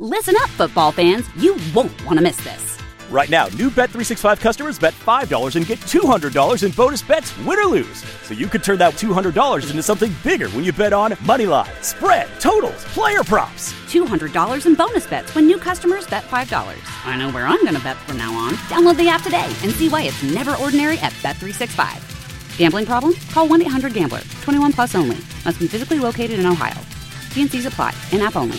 Listen up, football fans. You won't want to miss this. Right now, new Bet365 customers bet $5 and get $200 in bonus bets, win or lose. So you could turn that $200 into something bigger when you bet on moneyline, spread, totals, player props. $200 in bonus bets when new customers bet $5. I know where I'm going to bet from now on. Download the app today and see why it's never ordinary at Bet365. Gambling problem? Call 1-800-GAMBLER. 21 plus only. Must be physically located in Ohio. T&Cs apply. In-app only.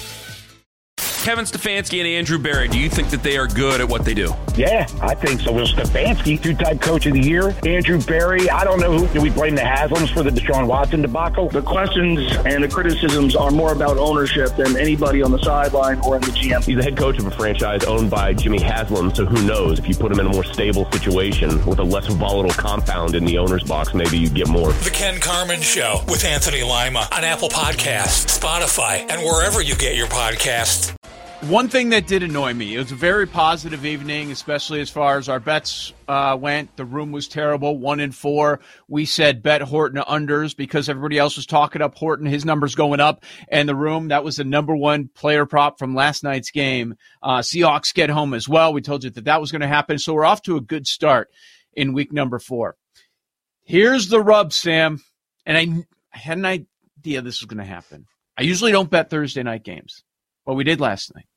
Kevin Stefanski and Andrew Berry, do you think that they are good at what they do? Yeah, I think so. Well, Stefanski, two-time coach of the year. Andrew Berry, I don't know who. Do we blame the Haslams for the Deshaun Watson debacle? The questions and the criticisms are more about ownership than anybody on the sideline or in the GM. He's the head coach of a franchise owned by Jimmy Haslam, so who knows? If you put him in a more stable situation with a less volatile compound in the owner's box, maybe you get more. The Ken Carman Show with Anthony Lima on Apple Podcasts, Spotify, and wherever you get your podcasts. One thing that did annoy me, it was a very positive evening, especially as far as our bets went. The room was terrible, 1-4. We said bet Horton unders because everybody else was talking up Horton, his numbers going up. And the room, that was the number one player prop from last night's game. Seahawks get home as well. We told you that was going to happen. So we're off to a good start in week number 4. Here's the rub, Sam. And I had an idea this was going to happen. I usually don't bet Thursday night games. Well, we did last night.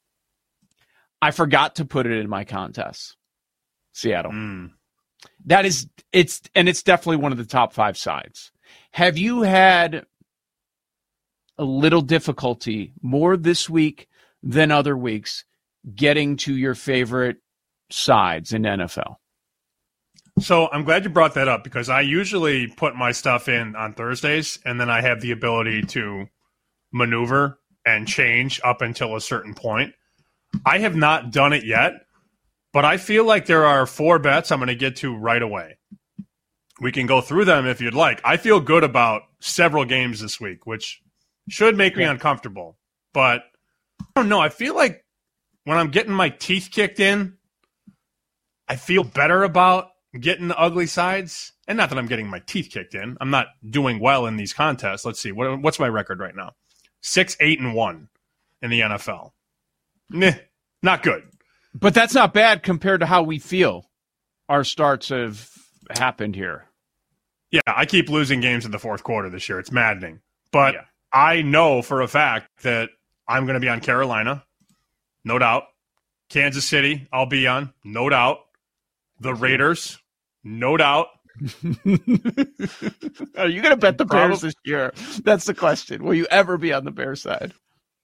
I forgot to put it in my contest. Seattle. It's definitely one of the top 5 sides. Have you had a little difficulty more this week than other weeks getting to your favorite sides in NFL? So I'm glad you brought that up because I usually put my stuff in on Thursdays and then I have the ability to maneuver and change up until a certain point. I have not done it yet, but I feel like there are 4 bets I'm going to get to right away. We can go through them if you'd like. I feel good about several games this week, which should make me uncomfortable. But I don't know. I feel like when I'm getting my teeth kicked in, I feel better about getting the ugly sides. And not that I'm getting my teeth kicked in. I'm not doing well in these contests. Let's see. What's my record right now? 6-8-1 in the NFL. Not good. But that's not bad compared to how we feel our starts have happened here. Yeah, I keep losing games in the fourth quarter this year. It's maddening. But I know for a fact that I'm going to be on Carolina, no doubt. Kansas City, I'll be on, no doubt. The Raiders, no doubt. Are you going to bet the Bears this year? That's the question. Will you ever be on the Bears side?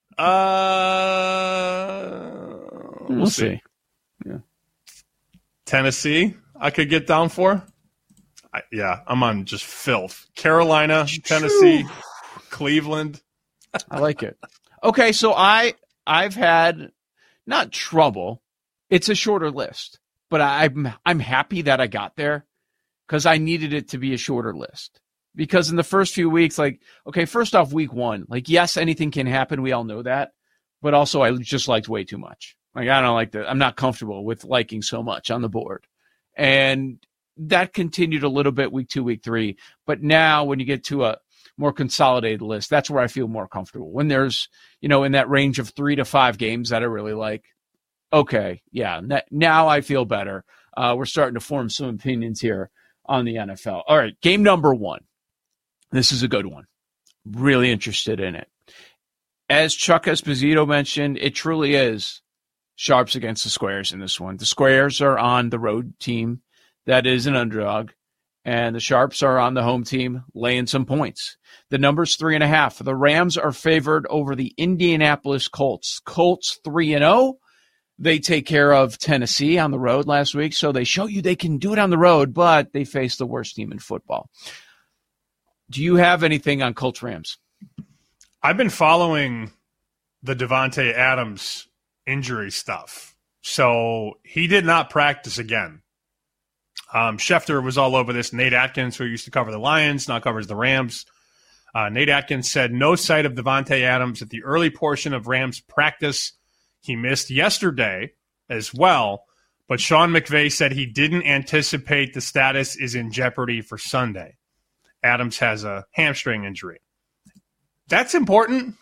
We'll see. Yeah. Tennessee, I could get down for. I'm on just filth. Carolina, Tennessee, Cleveland. I like it. Okay, so I've had not trouble. It's a shorter list, but I'm happy that I got there because I needed it to be a shorter list. Because in the first few weeks, first off, week 1, yes, anything can happen. We all know that. But also, I just liked way too much. I don't like that. I'm not comfortable with liking so much on the board. And that continued a little bit week 2, week 3. But now when you get to a more consolidated list, that's where I feel more comfortable. When there's, in that range of 3 to 5 games that I really like, okay, yeah, now I feel better. We're starting to form some opinions here on the NFL. All right, game number 1. This is a good one. Really interested in it. As Chuck Esposito mentioned, it truly is sharps against the squares in this one. The squares are on the road team that is an underdog, and the sharps are on the home team laying some points. The number's 3.5. The Rams are favored over the Indianapolis Colts. Colts 3-0. They take care of Tennessee on the road last week, so they show you they can do it on the road, but they face the worst team in football. Do you have anything on Colts Rams? I've been following the Davante Adams injury stuff. So he did not practice again. Schefter was all over this. Nate Atkins, who used to cover the Lions, now covers the Rams. Nate Atkins said no sight of Davante Adams at the early portion of Rams practice. He missed yesterday as well. But Sean McVay said he didn't anticipate the status is in jeopardy for Sunday. Adams has a hamstring injury. That's important.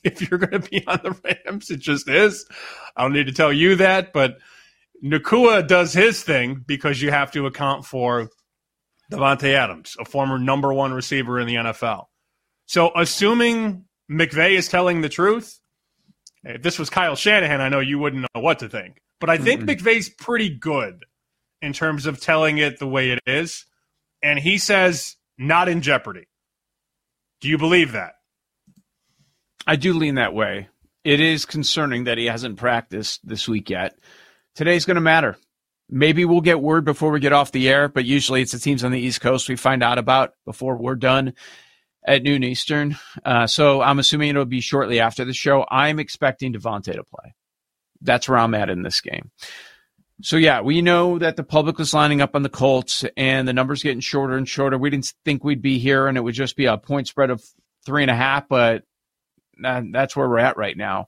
if you're going to be on the Rams. It just is. I don't need to tell you that, but Nacua does his thing because you have to account for Davante Adams, a former number one receiver in the NFL. So assuming McVay is telling the truth, if this was Kyle Shanahan, I know you wouldn't know what to think. But I think McVay's pretty good in terms of telling it the way it is. And he says, not in jeopardy. Do you believe that? I do lean that way. It is concerning that he hasn't practiced this week yet. Today's going to matter. Maybe we'll get word before we get off the air, but usually it's the teams on the East Coast we find out about before we're done at noon Eastern. So I'm assuming it'll be shortly after the show. I'm expecting Davante to play. That's where I'm at in this game. So, yeah, we know that the public was lining up on the Colts and the numbers getting shorter and shorter. We didn't think we'd be here and it would just be a point spread of 3.5, but that's where we're at right now.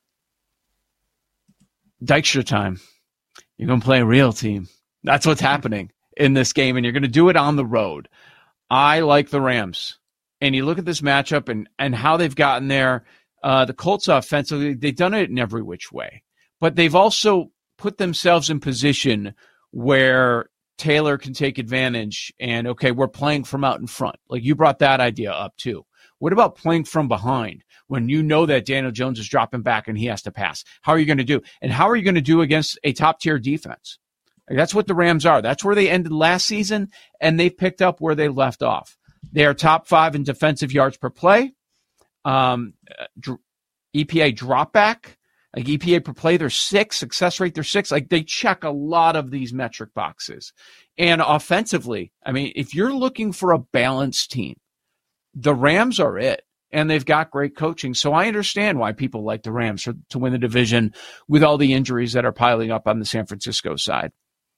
Dykstra time. You're going to play a real team. That's what's happening in this game, and you're going to do it on the road. I like the Rams. And you look at this matchup and how they've gotten there. The Colts offensively, they've done it in every which way. But they've also put themselves in position where Taylor can take advantage and, okay, we're playing from out in front. Like you brought that idea up too. What about playing from behind when you know that Daniel Jones is dropping back and he has to pass? How are you going to do? And how are you going to do against a top-tier defense? Like that's what the Rams are. That's where they ended last season, and they've picked up where they left off. They are top 5 in defensive yards per play. EPA dropback. Like EPA per play, they're 6. Success rate, they're 6. Like they check a lot of these metric boxes. And offensively, I mean, if you're looking for a balanced team, the Rams are it. And they've got great coaching. So I understand why people like the Rams to win the division with all the injuries that are piling up on the San Francisco side.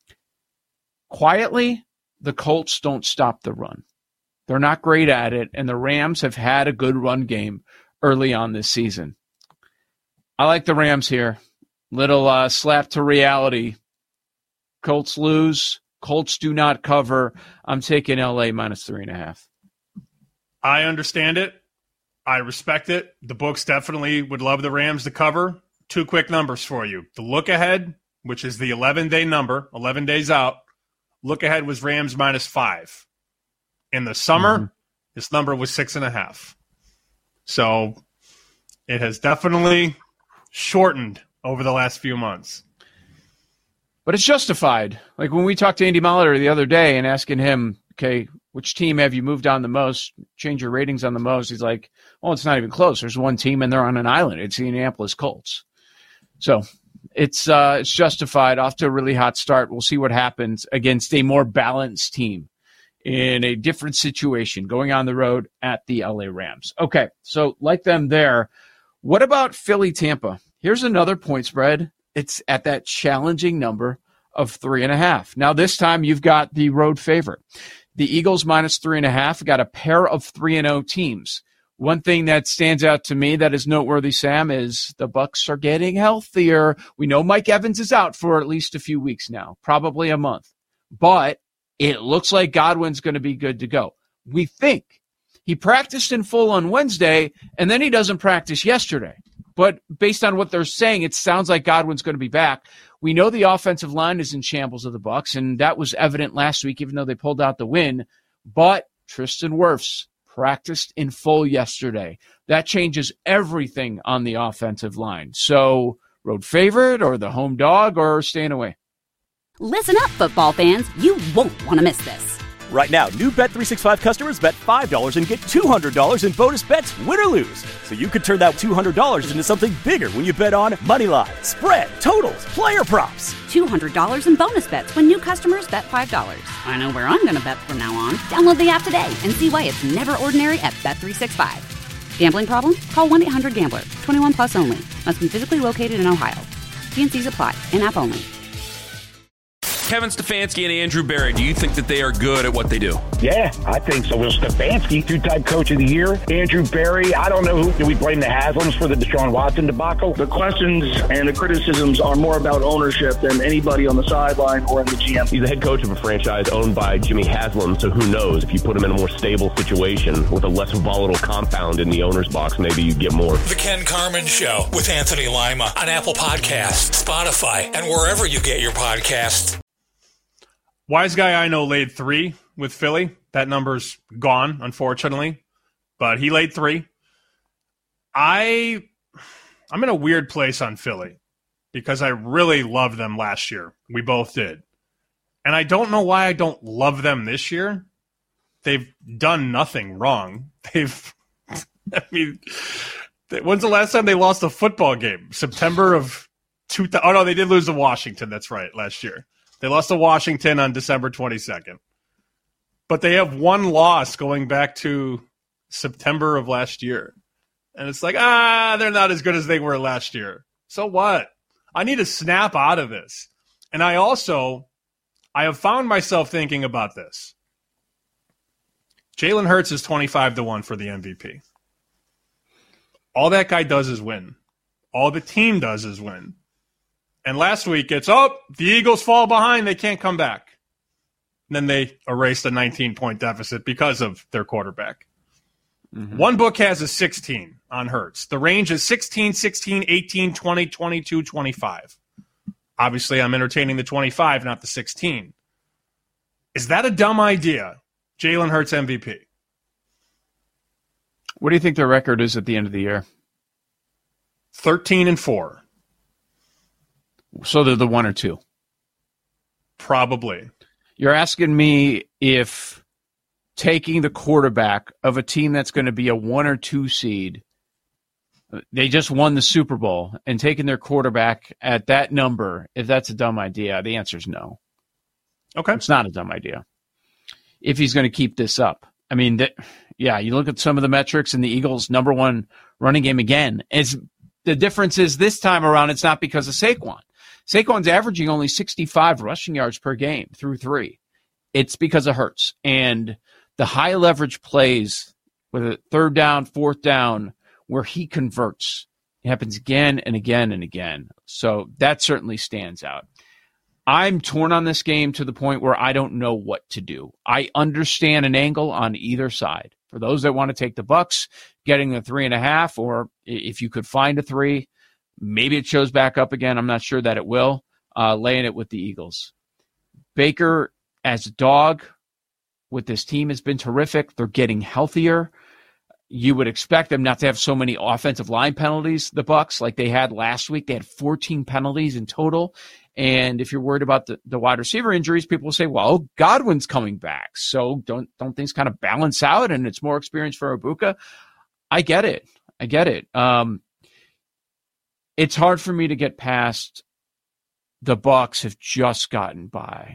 Quietly, the Colts don't stop the run. They're not great at it. And the Rams have had a good run game early on this season. I like the Rams here. Little slap to reality. Colts lose. Colts do not cover. I'm taking LA minus 3.5. I understand it. I respect it. The books definitely would love the Rams to cover. 2 quick numbers for you. The look ahead, which is the 11-day number, 11 days out. Look ahead was Rams minus 5. In the summer, this number was 6.5. So it has definitely shortened over the last few months. But it's justified. Like when we talked to Andy Molitor the other day and asking him, okay, which team have you moved on the most, change your ratings on the most? He's like, oh, it's not even close. There's one team and they're on an island. It's the Indianapolis Colts. So it's justified. Off to a really hot start. We'll see what happens against a more balanced team in a different situation going on the road at the LA Rams. Okay, so like them there. What about Philly-Tampa? Here's another point spread. It's at that challenging number of 3.5. Now this time you've got the road favorite. The Eagles minus 3.5 got a pair of 3-0 teams. One thing that stands out to me that is noteworthy, Sam, is the Bucs are getting healthier. We know Mike Evans is out for at least a few weeks now, probably a month. But it looks like Godwin's going to be good to go. We think. He practiced in full on Wednesday, and then he doesn't practice yesterday. But based on what they're saying, it sounds like Godwin's going to be back. We know the offensive line is in shambles of the Bucs, and that was evident last week, even though they pulled out the win. But Tristan Wirfs practiced in full yesterday. That changes everything on the offensive line. So, road favorite or the home dog or staying away? Listen up, football fans. You won't want to miss this. Right now, new Bet365 customers bet $5 and get $200 in bonus bets, win or lose. So you could turn that $200 into something bigger when you bet on Moneyline, spread, totals, player props. $200 in bonus bets when new customers bet $5. I know where I'm going to bet from now on. Download the app today and see why it's never ordinary at Bet365. Gambling problem? Call 1-800-GAMBLER. 21 plus only. Must be physically located in Ohio. T&Cs apply. In-app only. Kevin Stefanski and Andrew Berry, do you think that they are good at what they do? Yeah, I think so. Will Stefanski, two-time coach of the year. Andrew Berry, I don't know who. Do we blame the Haslams for the Deshaun Watson debacle? The questions and the criticisms are more about ownership than anybody on the sideline or in the GM. He's the head coach of a franchise owned by Jimmy Haslam, so who knows? If you put him in a more stable situation with a less volatile compound in the owner's box, maybe you get more. The Ken Carman Show with Anthony Lima on Apple Podcasts, Spotify, and wherever you get your podcasts. Wise guy I know laid 3 with Philly. That number's gone, unfortunately, but he laid 3. I'm in a weird place on Philly because I really loved them last year. We both did. And I don't know why I don't love them this year. They've done nothing wrong. When's the last time they lost a football game? September of 2000. Oh, no, they did lose to Washington. That's right, last year. They lost to Washington on December 22nd. But they have one loss going back to September of last year. And it's like, they're not as good as they were last year. So what? I need to snap out of this. And I have found myself thinking about this. Jalen Hurts is 25-1 for the MVP. All that guy does is win. All the team does is win. And last week it's, the Eagles fall behind. They can't come back. And then they erased a 19-point deficit because of their quarterback. Mm-hmm. One book has a 16 on Hurts. The range is 16, 16, 18, 20, 22, 25. Obviously, I'm entertaining the 25, not the 16. Is that a dumb idea? Jalen Hurts MVP. What do you think their record is at the end of the year? 13-4. So they're the 1 or 2? Probably. You're asking me if taking the quarterback of a team that's going to be a 1 or 2 seed, they just won the Super Bowl, and taking their quarterback at that number, if that's a dumb idea, the answer is no. Okay. It's not a dumb idea. If he's going to keep this up. I mean, you look at some of the metrics and the Eagles' number 1 running game again. The difference is this time around, it's not because of Saquon. Saquon's averaging only 65 rushing yards per game through 3. It's because of Hurts. And the high leverage plays with a 3rd down, 4th down, where he converts, it happens again and again and again. So that certainly stands out. I'm torn on this game to the point where I don't know what to do. I understand an angle on either side. For those that want to take the Bucs, getting the 3.5, or if you could find a 3, maybe it shows back up again. I'm not sure that it will. Laying it with the Eagles. Baker as a dog with this team has been terrific. They're getting healthier. You would expect them not to have so many offensive line penalties, the Bucs, like they had last week. They had 14 penalties in total. And if you're worried about the wide receiver injuries, people will say, well, Godwin's coming back. So don't things kind of balance out and it's more experience for Ibuka? I get it. It's hard for me to get past the Bucs have just gotten by.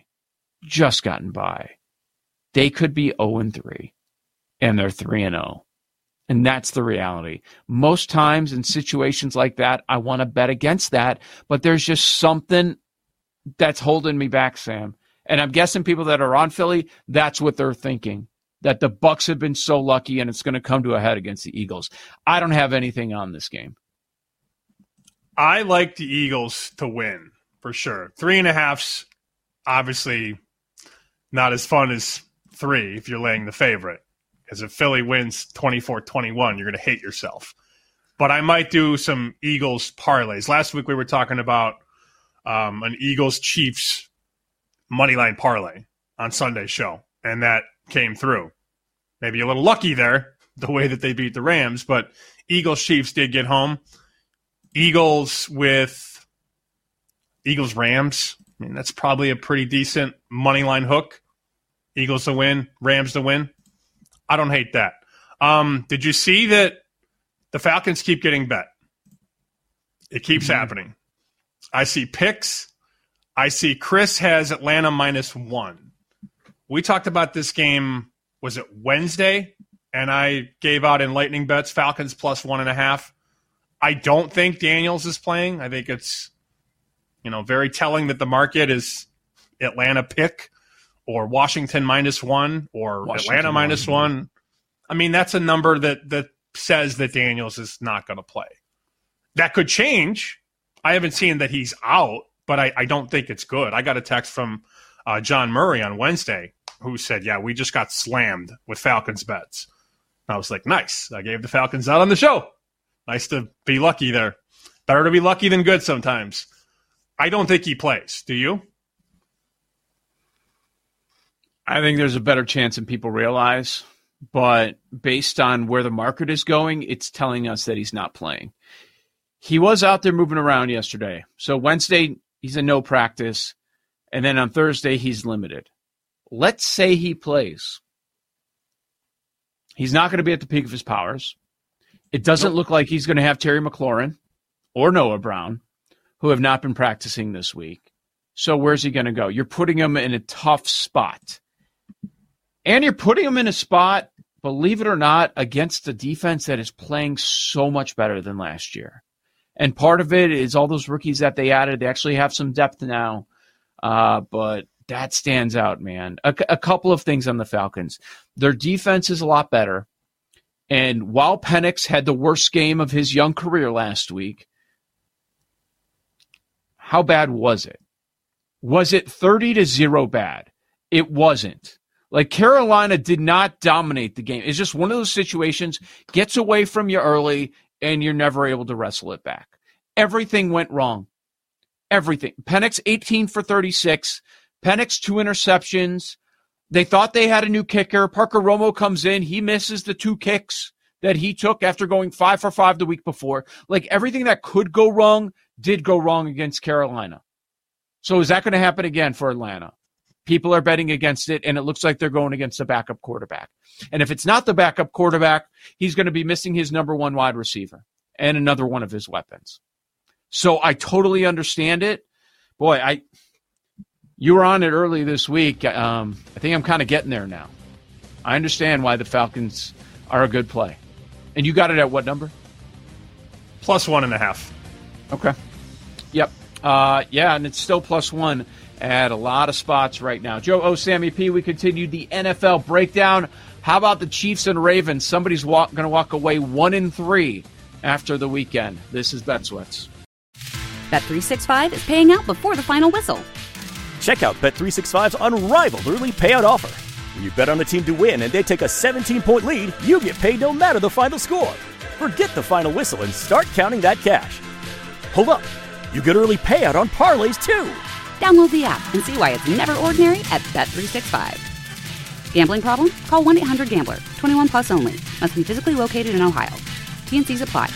They could be 0-3 and they're 3-0. And that's the reality. Most times in situations like that, I want to bet against that, but there's just something that's holding me back, Sam. And I'm guessing people that are on Philly, that's what they're thinking, that the Bucs have been so lucky and it's going to come to a head against the Eagles. I don't have anything on this game. I like the Eagles to win, for sure. 3.5's obviously not as fun as 3 if you're laying the favorite. Because if Philly wins 24-21, you're going to hate yourself. But I might do some Eagles parlays. Last week we were talking about an Eagles-Chiefs moneyline parlay on Sunday's show, and that came through. Maybe a little lucky there, the way that they beat the Rams, but Eagles-Chiefs did get home. Eagles-Rams, I mean, that's probably a pretty decent moneyline hook. Eagles to win, Rams to win. I don't hate that. Did you see that the Falcons keep getting bet? It keeps happening. I see picks. I see Chris has Atlanta -1. We talked about this game, was it Wednesday? And I gave out in lightning bets Falcons +1.5. I don't think Daniels is playing. I think it's, very telling that the market is Atlanta pick or Washington -1 or Atlanta -1. I mean, that's a number that says that Daniels is not going to play. That could change. I haven't seen that he's out, but I don't think it's good. I got a text from John Murray on Wednesday who said, yeah, we just got slammed with Falcons bets. I was like, nice. I gave the Falcons out on the show. Nice to be lucky there. Better to be lucky than good sometimes. I don't think he plays. Do you? I think there's a better chance than people realize. But based on where the market is going, it's telling us that he's not playing. He was out there moving around yesterday. So Wednesday, he's in no practice. And then on Thursday, he's limited. Let's say he plays. He's not going to be at the peak of his powers. It doesn't look like he's going to have Terry McLaurin or Noah Brown, who have not been practicing this week. So where's he going to go? You're putting him in a tough spot. And you're putting him in a spot, believe it or not, against a defense that is playing so much better than last year. And part of it is all those rookies that they added. They actually have some depth now. But that stands out, man. A couple of things on the Falcons. Their defense is a lot better. And while Penix had the worst game of his young career last week, how bad was it? Was it 30-0 bad? It wasn't. Like, Carolina did not dominate the game. It's just one of those situations, gets away from you early, and you're never able to wrestle it back. Everything went wrong. Everything. Penix 18 for 36. Penix 2 interceptions. They thought they had a new kicker. Parker Romo comes in. He misses the 2 kicks that he took after going 5 for 5 the week before. Like, everything that could go wrong did go wrong against Carolina. So is that going to happen again for Atlanta? People are betting against it, and it looks like they're going against the backup quarterback. And if it's not the backup quarterback, he's going to be missing his number 1 wide receiver and another one of his weapons. So I totally understand it. Boy, you were on it early this week. I think I'm kind of getting there now. I understand why the Falcons are a good play. And you got it at what number? +1.5. Okay. Yep. Yeah, and it's still +1 at a lot of spots right now. Joe O, Sammy P, we continued the NFL breakdown. How about the Chiefs and Ravens? Somebody's going to walk away 1-3 after the weekend. This is BetSweats. Bet365 is paying out before the final whistle. Check out Bet365's unrivaled early payout offer. When you bet on a team to win and they take a 17-point lead, you get paid no matter the final score. Forget the final whistle and start counting that cash. Hold up. You get early payout on parlays, too. Download the app and see why it's never ordinary at Bet365. Gambling problem? Call 1-800-GAMBLER. 21 plus only. Must be physically located in Ohio. T&Cs apply.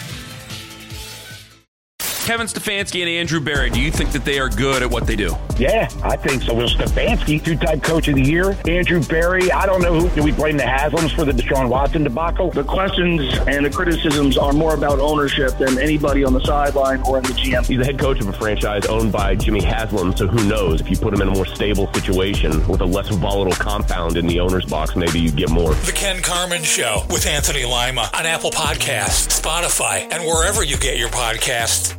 Kevin Stefanski and Andrew Berry, do you think that they are good at what they do? Yeah, I think so. Will Stefanski, 2-time coach of the year. Andrew Berry, I don't know who. Do we blame the Haslams for the Deshaun Watson debacle? The questions and the criticisms are more about ownership than anybody on the sideline or in the GM. He's the head coach of a franchise owned by Jimmy Haslam, so who knows? If you put him in a more stable situation with a less volatile compound in the owner's box, maybe you get more. The Ken Carman Show with Anthony Lima on Apple Podcasts, Spotify, and wherever you get your podcasts.